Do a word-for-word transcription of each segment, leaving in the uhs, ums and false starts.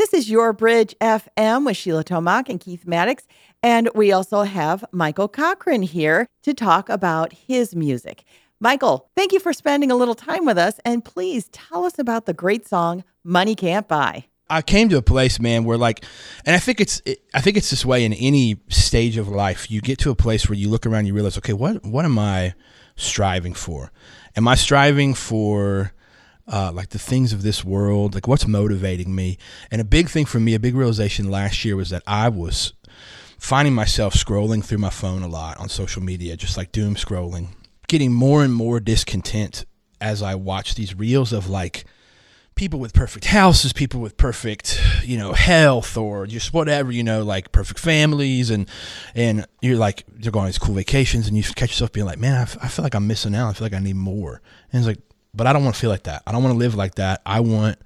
This is Your Bridge F M with Sheila Tomac and Keith Maddox. And we also have Michael Cochran here to talk about his music. Michael, thank you for spending a little time with us. And please tell us about the great song, Money Can't Buy. I came to a place, man, where like, and I think it's, it, I think it's this way in any stage of life. You get to a place where you look around, and you realize, okay, what, what am I striving for? Am I striving for uh, like the things of this world? Like what's motivating me? And a big thing for me, a big realization last year was that I was finding myself scrolling through my phone a lot on social media, just like doom scrolling, getting more and more discontent as I watch these reels of like people with perfect houses, people with perfect, you know, health or just whatever, you know, like perfect families. And, and you're like, they're going on these cool vacations and you catch yourself being like, man, I, f- I feel like I'm missing out. I feel like I need more. And it's like, but I don't want to feel like that. I don't want to live like that. I want,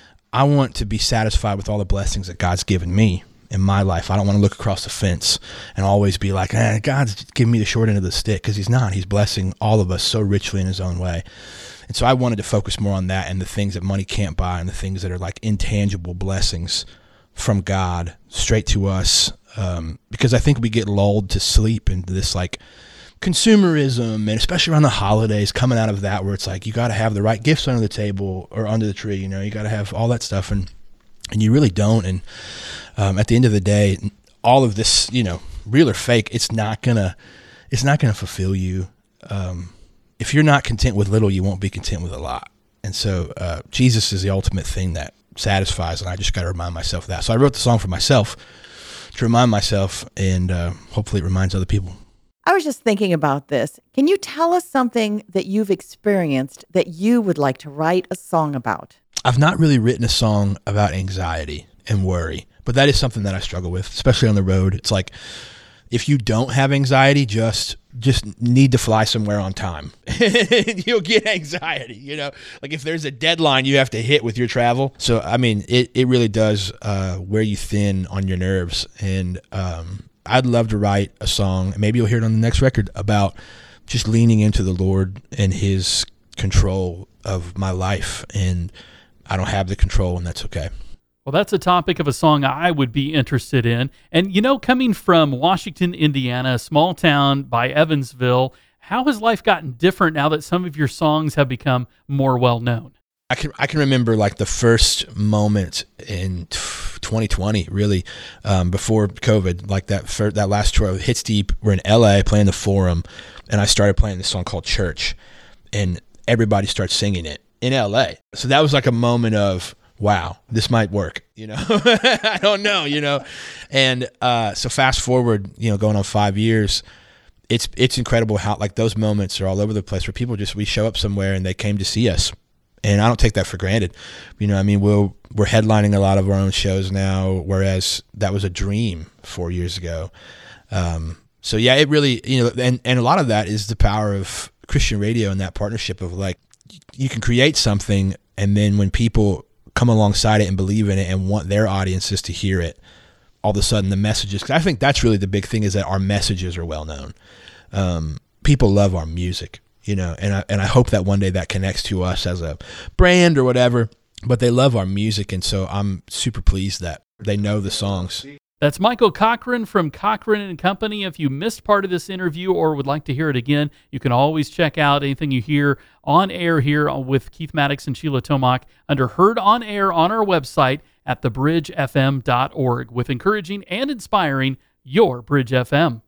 I want to be satisfied with all the blessings that God's given me in my life. I don't want to look across the fence and always be like, eh, God's giving me the short end of the stick, because he's not. He's blessing all of us so richly in his own way. And so I wanted to focus more on that and the things that money can't buy and the things that are like intangible blessings from God straight to us. Um, because I think we get lulled to sleep into this like consumerism, and especially around the holidays, coming out of that where it's like, you got to have the right gifts under the table or under the tree, you know, you got to have all that stuff. And, and you really don't. And um, at the end of the day, all of this, you know, real or fake, it's not gonna, it's not gonna fulfill you. Um, If you're not content with little, you won't be content with a lot. And so uh, Jesus is the ultimate thing that satisfies, and I just got to remind myself of that. So I wrote the song for myself to remind myself, and uh, hopefully it reminds other people. I was just thinking about this. Can you tell us something that you've experienced that you would like to write a song about? I've not really written a song about anxiety and worry, but that is something that I struggle with, especially on the road. It's like, if you don't have anxiety, just just need to fly somewhere on time. You'll get anxiety, you know? Like if there's a deadline you have to hit with your travel. So, I mean, it, it really does uh, wear you thin on your nerves. And um, I'd love to write a song, maybe you'll hear it on the next record, about just leaning into the Lord and his control of my life. And I don't have the control, and that's okay. Well, that's a topic of a song I would be interested in. And, you know, coming from Washington, Indiana, a small town by Evansville, how has life gotten different now that some of your songs have become more well-known? I can I can remember like the first moment in twenty twenty, really, um, before COVID, like that first, that last tour, Hits Deep, we're in L A playing the Forum, and I started playing this song called Church, and everybody starts singing it in L A. So that was like a moment of, wow, this might work, you know, I don't know, you know? And, uh, so fast forward, you know, going on five years, it's, it's incredible how like those moments are all over the place where people just, we show up somewhere and they came to see us. And I don't take that for granted. You know, I mean, we'll, we're headlining a lot of our own shows now, whereas that was a dream four years ago. Um, so yeah, it really, you know, and, and a lot of that is the power of Christian radio and that partnership of like, you can create something, and then when people come alongside it and believe in it and want their audiences to hear it, all of a sudden the messages, because I think that's really the big thing, is that our messages are well known. Um, people love our music, you know, and I, and I hope that one day that connects to us as a brand or whatever, but they love our music. And so I'm super pleased that they know the songs. That's Michael Cochran from Cochran and Company. If you missed part of this interview or would like to hear it again, you can always check out anything you hear on air here with Keith Maddox and Sheila Tomac under Heard on Air on our website at the bridge f m dot org, with encouraging and inspiring your Bridge F M.